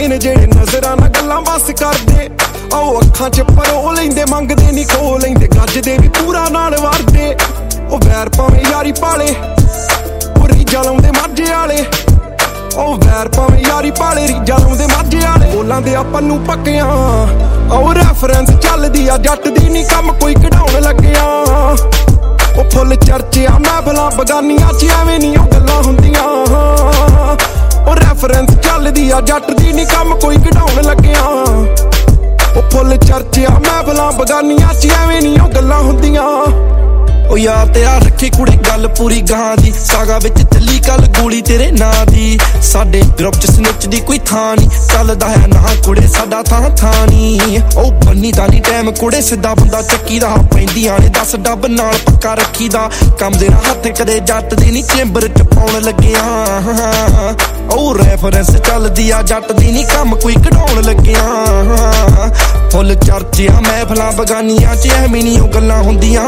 ਨੇ ਜਿਹੜੇ ਨਜ਼ਰਾਂ ਨਾਲ ਗੱਲਾਂ ਬਸ ਕਰਦੇ। ਉਹ ਅੱਖਾਂ 'ਚ ਪਰੋ ਲੈਂਦੇ, ਮੰਗਦੇ ਨੀ ਖੋ ਲੈਂਦੇ, ਗੱਜਦੇ ਵੀ ਪੂਰਾ ਨਾਲ ਵਰਦੇ। ਉਹ ਵੈਰ ਭਾਵੇਂ ਯਾਰੀ ਪਾਲੇ, ਉਹ ਰੀਝਾਂ ਲਾਉਂਦੇ ਮਾਝੇ ਵਾਲੇ। ਉਹ ਵੈਰ ਭਾਵੇਂ ਯਾਰੀ ਪਾਲੇ, ਰੀਝਾਂ ਲਾਉਂਦੇ ਮਾਝੇ ਵਾਲੇ। ਬੋਲਾਂ ਦੇ ਆਪਾਂ ਨੂੰ ਪੱਕਿਆਂ, ਉਹ ਰੈਫਰੈਂਸ ਚੱਲਦੀ ਆ ਜੱਟ ਦੀ ਨੀ ਕੰਮ ਕੋਈ ਕਢਾਉਣ ਲੱਗਿਆ। ਉਹ ਫੁੱਲ ਚਰਚਿਆ ਮਹਿਫਲਾਂ ਬਗਾਨੀਆਂ 'ਚ ਐਵੇਂ ਨੀ ਉਹ ਗੱਲਾਂ ਹੁੰਦੀਆਂ। ਉਹ ਰੈਫਰੈਂਸ ਚੱਲਦੀ ਆ ਜੱਟ ਦੀ ਨੀ ਕੰਮ ਕੋਈ ਕਢਾਉਣ ਲੱਗਿਆ। ਉਹ ਫੁੱਲ ਚਰਚਿਆ ਮਹਿਫਲਾਂ ਬਗਾਨੀਆਂ 'ਚ ਐਵੇਂ ਨੀ ਉਹ ਗੱਲਾਂ ਹੁੰਦੀਆਂ। ਉਹ ਯਾਰ ਤੇਰਾ ਰੱਖੀ ਕੁੜੇ ਗੱਲ ਪੂਰੀ ਗਾਂ ਦੀ, ਸਾਗਾ ਵਿੱਚ ਚੱਲੀ ਕੱਲ ਗੋਲੀ ਤੇਰੇ ਨਾਂ ਦੀ। ਸਾਡੇ ਗਰੁੱਪ 'ਚ ਸਨਿਚ ਦੀ ਕੋਈ ਥਾਂ ਨੀ, ਚੱਲਦਾ ਹੈ ਨਾ ਕੁੜੇ ਸਾਡਾ ਥਾਂ ਥਾਂ ਨੀ। ਉਹ ਬੰਨੀ ਦਾ ਨੀ ਟਾਈਮ ਕੁੜੇ ਸਿੱਧਾ ਬੰਦਾ ਚੱਕੀ ਦਾ, ਪੈਂਦੀਆਂ ਨੇ 10 ਡੱਬ ਨਾਲ ਪੱਕਾ ਰੱਖੀ ਦਾ। ਕੰਮ ਦੇ ਹੱਥ ਕਦੇ ਜੱਟ ਦੀ ਨੀ ਚੇਂਬਰ 'ਚ ਪਾਉਣ ਲੱਗਿਆ। ਉਹ ਰੈਫਰੈਂਸ ਚੱਲਦੀ ਆ ਜੱਟ ਦੀ ਨੀ ਕੰਮ ਕੋਈ ਕਢਾਉਣ ਲੱਗਿਆ। ਫੁੱਲ ਚਰਚਿਆ ਮਹਿਫਲਾਂ ਬਗਾਨੀਆਂ 'ਚ ਐਵੇਂ ਨੀ ਉਹ ਗੱਲਾਂ ਹੁੰਦੀਆਂ।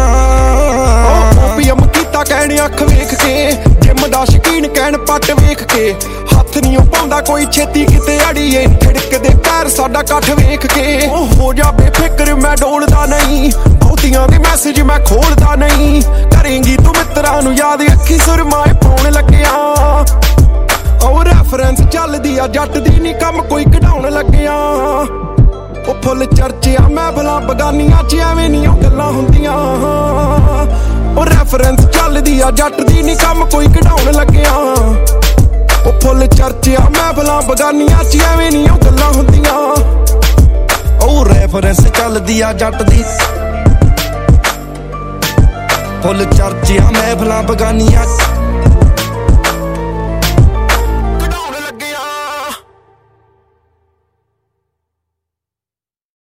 ਓਪੀਐਮ ਕੀਤਾ ਕਹਿਣ ਅੱਖ ਵੇਖ ਕੇ, ਜਿੰਮ ਦਾ ਸ਼ਕੀਨ ਕਹਿਣ ਪੱਟ ਵੇਖ ਕੇ। ਹੱਥ ਨੀ ਉਹ ਪਾਉਂਦਾ ਕੋਈ ਛੇਤੀ ਕਿਤੇ ਅੜੀਏ, ਖਿੜਕਦੇ ਪੈਰ ਸਾਡਾ ਕੱਠ ਵੇਖ ਕੇ। ਉਹ ਹੋ ਜਾ ਬੇਫਿਕਰ ਮੈਂ ਡੋਲਦਾ ਨਹੀਂ, ਬਹੁਤੀਆਂ ਦੇ ਮੈਸੇਜ ਮੈਂ ਖੋਲਦਾ ਨਹੀਂ। ਕਰੇਂਗੀ ਤੂੰ ਮਿੱਤਰਾਂ ਨੂੰ ਯਾਦ, ਅੱਖੀ ਸੁਰਮਾਏ ਪਾਉਣ ਲੱਗਿਆ। ਉਹ ਰੈਫਰੈਂਸ ਚੱਲਦੀ ਆ ਜੱਟ ਦੀ ਨੀ ਕੰਮ ਕੋਈ ਕਢਾਉਣ ਲੱਗਿਆ। ਉਹ ਫੁੱਲ ਚਰਚਿਆ ਮਹਿਫਲਾਂ ਬਗਾਨੀਆਂ 'ਚ ਐਵੇਂ ਨੀ ਉਹ ਗੱਲਾਂ ਹੁੰਦੀਆਂ। ਉਹ ਰੈਫਰੈਂਸ ਚੱਲਦੀ ਆ ਜੱਟ ਦੀ ਨੀ ਕੰਮ ਕੋਈ ਕਢਾਉਣ ਲੱਗਿਆ। ਉਹ ਫੁੱਲ ਚਰਚਿਆ ਮਹਿਫਲਾਂ ਬਗਾਨੀਆਂ 'ਚ ਐਵੇਂ ਨੀ ਉਹ ਗੱਲਾਂ ਹੁੰਦੀਆਂ। ਉਹ ਰੈਫਰੈਂਸ ਚੱਲਦੀ ਆ ਜੱਟ ਦੀ, ਫੁੱਲ ਚਰਚਿਆ ਮਹਿਫਲਾਂ ਬਗਾਨੀਆਂ 'ਚ